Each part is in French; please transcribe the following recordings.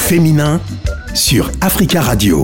féminin sur Africa Radio.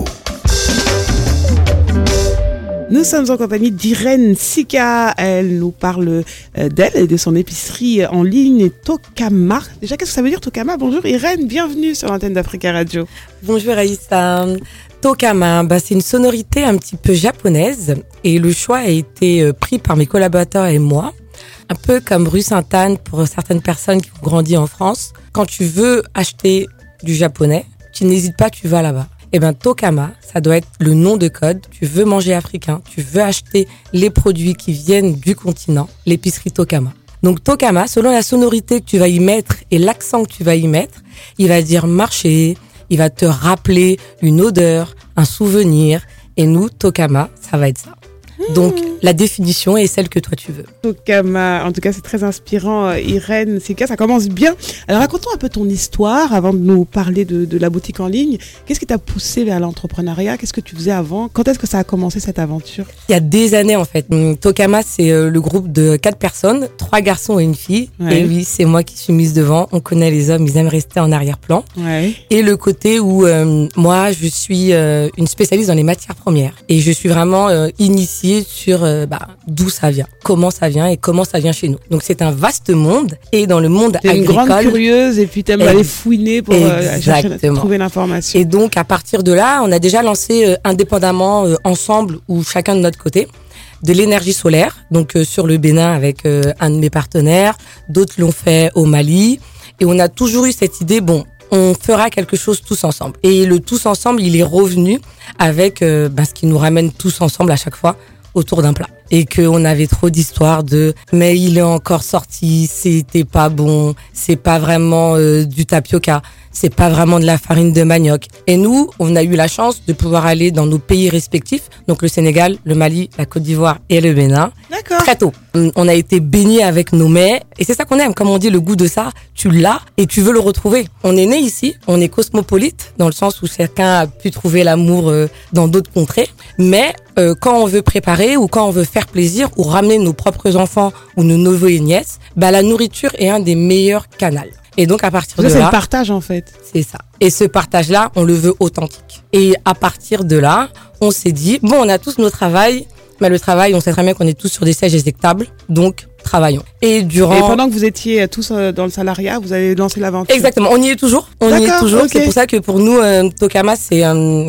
Nous sommes en compagnie d'Irène Sika. Elle nous parle d'elle et de son épicerie en ligne Tokama. Déjà, qu'est-ce que ça veut dire Tokama? Bonjour Irène, bienvenue sur l'antenne d'Africa Radio. Bonjour Aïssa. Tokama, c'est une sonorité un petit peu japonaise et le choix a été pris par mes collaborateurs et moi. Un peu comme rue Sainte-Anne pour certaines personnes qui ont grandi en France. Quand tu veux acheter du japonais, tu n'hésites pas, tu vas là-bas. Tokama, ça doit être le nom de code. Tu veux manger africain, tu veux acheter les produits qui viennent du continent, l'épicerie Tokama. Donc Tokama, selon la sonorité que tu vas y mettre et l'accent que tu vas y mettre, il va dire marché, il va te rappeler une odeur, un souvenir. Et nous, Tokama, ça va être ça. Donc, la définition est celle que toi tu veux. Tokama, en tout cas, c'est très inspirant. Irène Sika, ça commence bien. Alors, raconte-nous un peu ton histoire avant de nous parler de la boutique en ligne. Qu'est-ce qui t'a poussé vers l'entrepreneuriat? Qu'est-ce que tu faisais avant? Quand est-ce que ça a commencé cette aventure? Il y a des années, en fait. Tokama, c'est le groupe de 4 personnes, 3 garçons et une fille. Ouais. Et oui, c'est moi qui suis mise devant. On connaît les hommes, ils aiment rester en arrière-plan. Ouais. Et le côté où moi, je suis une spécialiste dans les matières premières. Et je suis vraiment initiée sur d'où ça vient, comment ça vient et comment ça vient chez nous. Donc c'est un vaste monde et dans le monde agricole. T'es une grande curieuse et puis t'aimes aller fouiner pour trouver l'information. Et donc à partir de là, on a déjà lancé indépendamment ensemble ou chacun de notre côté de l'énergie solaire. Donc sur le Bénin avec un de mes partenaires, d'autres l'ont fait au Mali et on a toujours eu cette idée on fera quelque chose tous ensemble. Et le tous ensemble, il est revenu avec ce qui nous ramène tous ensemble à chaque fois autour d'un plat. Et qu'on avait trop d'histoires mais il est encore sorti, c'était pas bon, c'est pas vraiment du tapioca, c'est pas vraiment de la farine de manioc. Et nous, on a eu la chance de pouvoir aller dans nos pays respectifs, donc le Sénégal, le Mali, la Côte d'Ivoire et le Bénin. D'accord. Très tôt. On a été baignés avec nos mets et c'est ça qu'on aime. Comme on dit, le goût de ça, tu l'as et tu veux le retrouver. On est né ici, on est cosmopolite dans le sens où chacun a pu trouver l'amour dans d'autres contrées. Mais quand on veut préparer ou quand on veut faire plaisir ou ramener nos propres enfants ou nos neveux et nièces, la nourriture est un des meilleurs canaux. Et donc à partir de là, c'est le partage en fait. C'est ça. Et ce partage-là, on le veut authentique. Et à partir de là, on s'est dit on a tous nos travails, mais le travail, on sait très bien qu'on est tous sur des sièges éjectables, donc travaillons. Et pendant que vous étiez tous dans le salariat, vous avez lancé l'aventure. Exactement, on y est toujours. Okay. C'est pour ça que pour nous, Tokama, c'est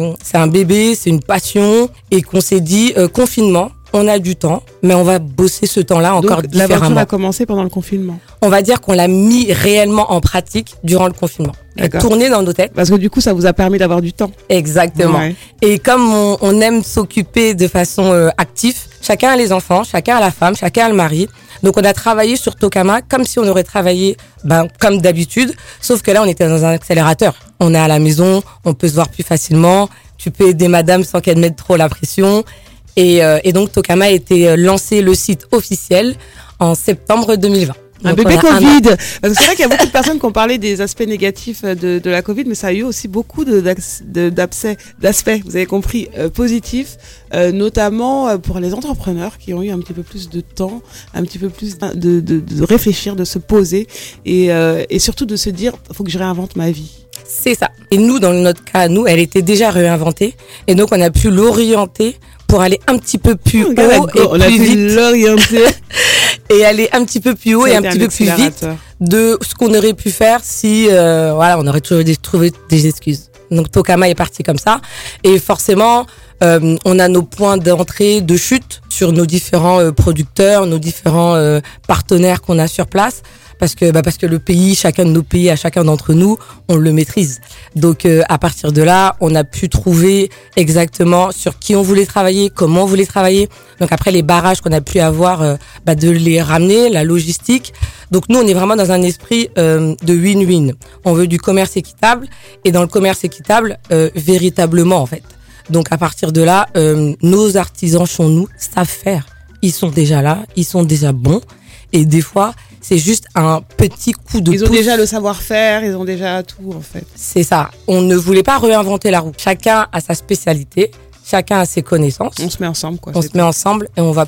un bébé, c'est une passion, et qu'on s'est dit confinement. On a du temps, mais on va bosser ce temps-là encore différemment. L'aventure a commencé pendant le confinement. On va dire qu'on l'a mis réellement en pratique durant le confinement. Tourné dans nos têtes. Parce que du coup, ça vous a permis d'avoir du temps. Exactement. Ouais. Et comme on aime s'occuper de façon active, chacun a les enfants, chacun a la femme, chacun a le mari. Donc on a travaillé sur Tokama comme si on aurait travaillé comme d'habitude, sauf que là on était dans un accélérateur. On est à la maison, on peut se voir plus facilement, tu peux aider madame sans qu'elle mette trop la pression. Et donc Tokama a été lancé le site officiel en septembre 2020. Un bébé Covid. Parce que c'est vrai qu'il y a beaucoup de personnes qui ont parlé des aspects négatifs de la Covid, mais ça a eu aussi beaucoup d'aspects, vous avez compris, positifs, notamment pour les entrepreneurs qui ont eu un petit peu plus de temps, un petit peu plus de réfléchir, de se poser et surtout de se dire, faut que je réinvente ma vie. C'est ça. Et nous, dans notre cas, elle était déjà réinventée et donc on a pu l'orienter pour aller un petit peu plus haut et plus vite. L'orienter. Et aller un petit peu plus haut et un petit peu plus vite de ce qu'on aurait pu faire si on aurait toujours trouvé des excuses. Donc Tokama est parti comme ça et forcément on a nos points d'entrée, de chute sur nos différents producteurs, nos différents partenaires qu'on a sur place. Parce que le pays, chacun de nos pays, à chacun d'entre nous, on le maîtrise. Donc à partir de là, on a pu trouver exactement sur qui on voulait travailler, comment on voulait travailler. Donc après les barrages qu'on a pu avoir, de les ramener, la logistique. Donc nous, on est vraiment dans un esprit de win-win. On veut du commerce équitable et dans le commerce équitable, véritablement en fait. Donc à partir de là, nos artisans chez nous savent faire. Ils sont déjà là, ils sont déjà bons et des fois c'est juste un petit coup de pouce. Ils ont déjà le savoir-faire, ils ont déjà tout en fait. C'est ça. On ne voulait pas réinventer la roue. Chacun a sa spécialité, chacun a ses connaissances. On se met ensemble quoi. On se met ensemble et on va plus haut.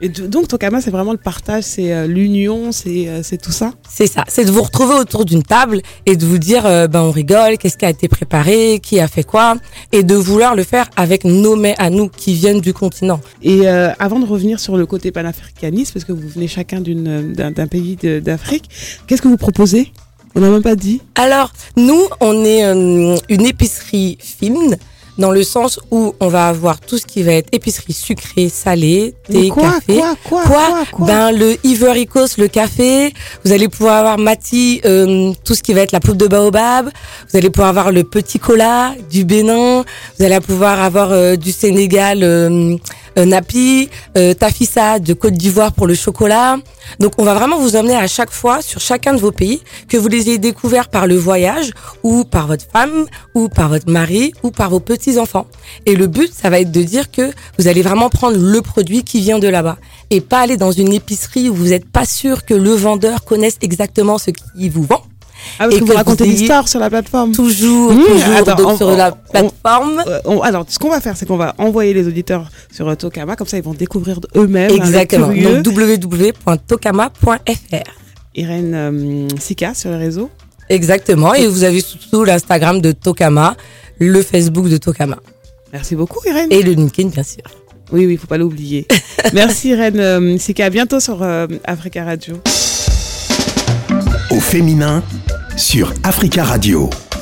Et donc Tokama, c'est vraiment le partage, c'est l'union, c'est tout ça. C'est ça, c'est de vous retrouver autour d'une table et de vous dire on rigole, qu'est-ce qui a été préparé, qui a fait quoi, et de vouloir le faire avec nos mets à nous qui viennent du continent. Et avant de revenir sur le côté panafricaniste, parce que vous venez chacun d'un pays d'Afrique, qu'est-ce que vous proposez? On n'a même pas dit. Alors, nous, on est une épicerie fine, dans le sens où on va avoir tout ce qui va être épicerie sucrée, salée, thé, café. Quoi Ben, le Ivory Coast, le café. Vous allez pouvoir avoir Mati, tout ce qui va être la poudre de baobab. Vous allez pouvoir avoir le petit cola du Bénin. Vous allez pouvoir avoir du Sénégal, Napi, Tafissa de Côte d'Ivoire pour le chocolat. Donc on va vraiment vous emmener à chaque fois sur chacun de vos pays, que vous les ayez découverts par le voyage ou par votre femme ou par votre mari ou par vos petits-enfants. Et le but, ça va être de dire que vous allez vraiment prendre le produit qui vient de là-bas et pas aller dans une épicerie où vous n'êtes pas sûr que le vendeur connaisse exactement ce qu'il vous vend. Ah, parce que vous racontez l'histoire sur la plateforme. Toujours sur la plateforme. Alors, ce qu'on va faire, c'est qu'on va envoyer les auditeurs sur Tokama, comme ça ils vont découvrir eux-mêmes. Exactement. Donc www.tokama.fr. Irène Sika sur les réseaux. Exactement. Et vous avez surtout l'Instagram de Tokama, le Facebook de Tokama. Merci beaucoup, Irène. Et le LinkedIn, bien sûr. Oui, faut pas l'oublier. Merci, Irène Sika. À bientôt sur Africa Radio. Au féminin sur Africa Radio.